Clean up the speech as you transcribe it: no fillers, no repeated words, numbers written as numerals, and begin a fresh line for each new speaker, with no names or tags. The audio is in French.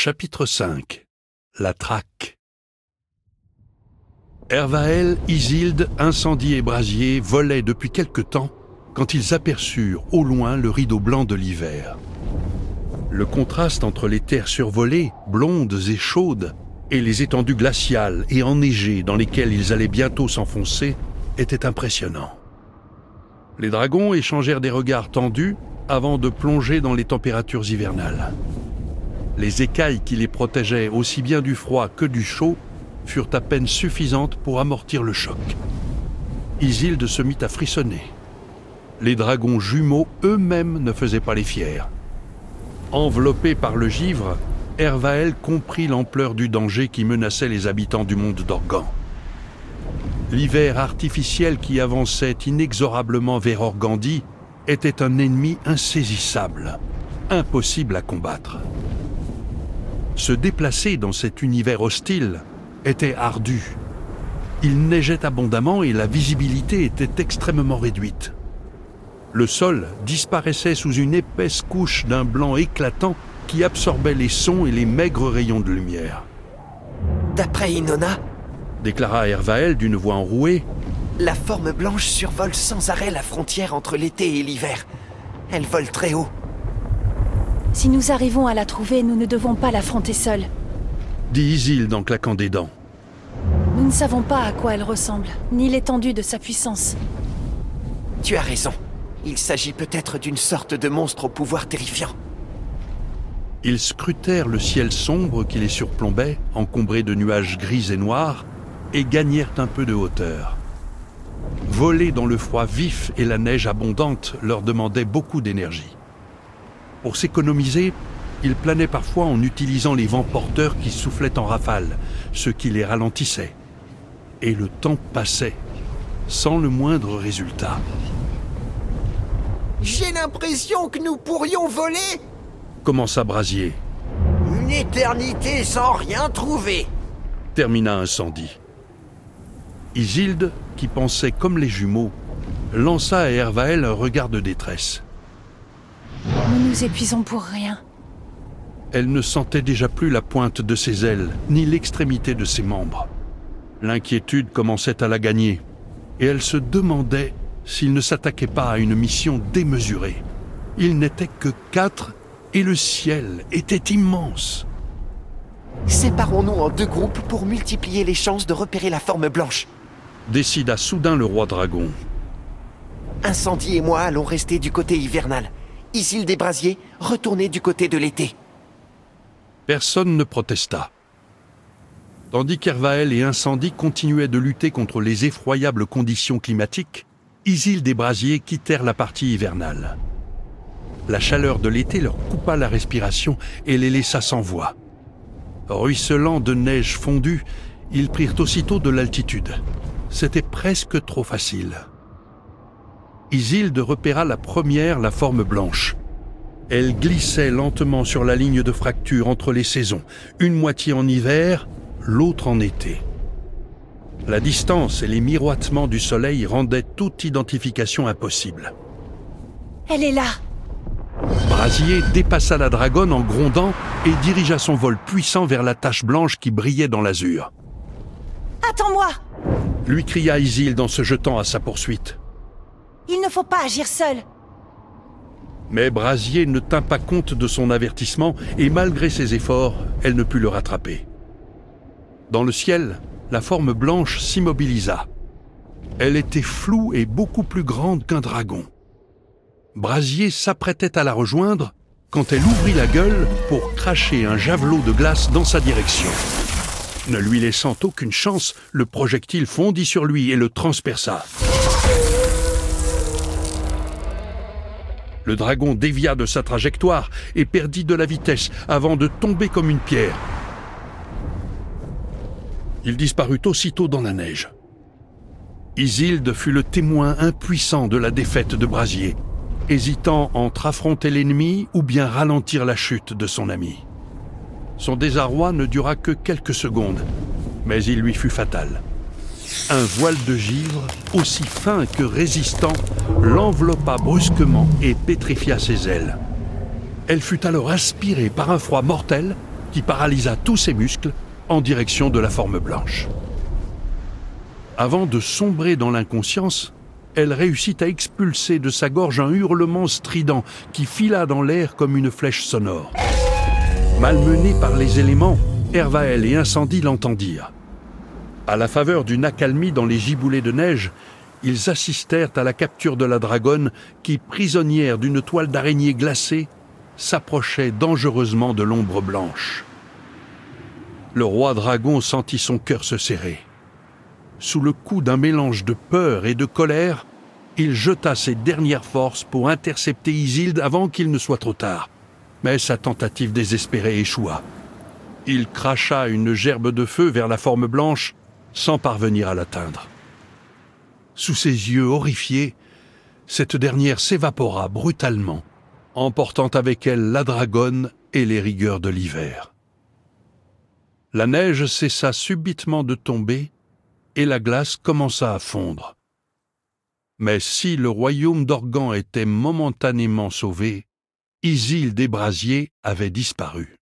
Chapitre 5. La traque. Hervaël, Isilde, Incendie et Brasier volaient depuis quelque temps quand ils aperçurent au loin le rideau blanc de l'hiver. Le contraste entre les terres survolées, blondes et chaudes, et les étendues glaciales et enneigées dans lesquelles ils allaient bientôt s'enfoncer était impressionnant. Les dragons échangèrent des regards tendus avant de plonger dans les températures hivernales. Les écailles qui les protégeaient aussi bien du froid que du chaud furent à peine suffisantes pour amortir le choc. Isilde se mit à frissonner. Les dragons jumeaux eux-mêmes ne faisaient pas les fiers. Enveloppé par le givre, Hervaël comprit l'ampleur du danger qui menaçait les habitants du monde d'Organ. L'hiver artificiel qui avançait inexorablement vers Organdie était un ennemi insaisissable, impossible à combattre. Se déplacer dans cet univers hostile était ardu. Il neigeait abondamment et la visibilité était extrêmement réduite. Le sol disparaissait sous une épaisse couche d'un blanc éclatant qui absorbait les sons et les maigres rayons de lumière.
D'après Inona,
déclara Hervaël d'une voix enrouée,
la forme blanche survole sans arrêt la frontière entre l'été et l'hiver. Elle vole très haut.
Si nous arrivons à la trouver, nous ne devons pas l'affronter seuls.
dit Isilde en claquant des dents.
Nous ne savons pas à quoi elle ressemble, ni l'étendue de sa puissance.
Tu as raison. Il s'agit peut-être d'une sorte de monstre au pouvoir terrifiant.
Ils scrutèrent le ciel sombre qui les surplombait, encombré de nuages gris et noirs, et gagnèrent un peu de hauteur. Voler dans le froid vif et la neige abondante leur demandait beaucoup d'énergie. Pour s'économiser, ils planaient parfois en utilisant les vents porteurs qui soufflaient en rafales, ce qui les ralentissait. Et le temps passait, sans le moindre résultat.
J'ai l'impression que nous pourrions voler
Commença Brasier.
une éternité sans rien trouver.
Termina Incendie. Isilde, qui pensait comme les jumeaux, lança à Hervaël un regard de détresse.
Nous nous épuisons pour rien.
Elle ne sentait déjà plus la pointe de ses ailes, ni l'extrémité de ses membres. L'inquiétude commençait à la gagner, et elle se demandait s'il ne s'attaquait pas à une mission démesurée. Ils n'étaient que 4, et le ciel était immense.
Séparons-nous en 2 groupes pour multiplier les chances de repérer la forme blanche.
Décida soudain le roi dragon.
Incendie et moi allons rester du côté hivernal. Isilde et Brasier, retournez du côté de l'été.
Personne ne protesta. Tandis qu'Hervaël et Incendie continuaient de lutter contre les effroyables conditions climatiques, Isilde et Brasier quittèrent la partie hivernale. La chaleur de l'été leur coupa la respiration et les laissa sans voix. Ruisselant de neige fondue, ils prirent aussitôt de l'altitude. C'était presque trop facile. Isilde repéra la première la forme blanche. Elle glissait lentement sur la ligne de fracture entre les saisons, une moitié en hiver, l'autre en été. La distance et les miroitements du soleil rendaient toute identification impossible.
Elle est là!
Brasier dépassa la dragonne en grondant et dirigea son vol puissant vers la tache blanche qui brillait dans l'azur.
« Attends-moi !»
lui cria Isilde en se jetant à sa poursuite.
« Il ne faut pas agir seul !»
Mais Brasier ne tint pas compte de son avertissement et malgré ses efforts, elle ne put le rattraper. Dans le ciel, la forme blanche s'immobilisa. Elle était floue et beaucoup plus grande qu'un dragon. Brasier s'apprêtait à la rejoindre quand elle ouvrit la gueule pour cracher un javelot de glace dans sa direction. Ne lui laissant aucune chance, le projectile fondit sur lui et le transperça. Le dragon dévia de sa trajectoire et perdit de la vitesse avant de tomber comme une pierre. Il disparut aussitôt dans la neige. Isilde fut le témoin impuissant de la défaite de Brasier, hésitant entre affronter l'ennemi ou bien ralentir la chute de son ami. Son désarroi ne dura que quelques secondes, mais il lui fut fatal. Un voile de givre, aussi fin que résistant, l'enveloppa brusquement et pétrifia ses ailes. Elle fut alors aspirée par un froid mortel qui paralysa tous ses muscles en direction de la forme blanche. Avant de sombrer dans l'inconscience, elle réussit à expulser de sa gorge un hurlement strident qui fila dans l'air comme une flèche sonore. Malmenés par les éléments, Hervaël et Incendie l'entendirent. À la faveur d'une accalmie dans les giboulées de neige, ils assistèrent à la capture de la dragonne qui, prisonnière d'une toile d'araignée glacée, s'approchait dangereusement de l'ombre blanche. Le roi dragon sentit son cœur se serrer. Sous le coup d'un mélange de peur et de colère, il jeta ses dernières forces pour intercepter Isilde avant qu'il ne soit trop tard. Mais sa tentative désespérée échoua. Il cracha une gerbe de feu vers la forme blanche sans parvenir à l'atteindre. Sous ses yeux horrifiés, cette dernière s'évapora brutalement, emportant avec elle la dragonne et les rigueurs de l'hiver. La neige cessa subitement de tomber et la glace commença à fondre. Mais si le royaume d'Organ était momentanément sauvé, Isilde et Brasier avaient disparu.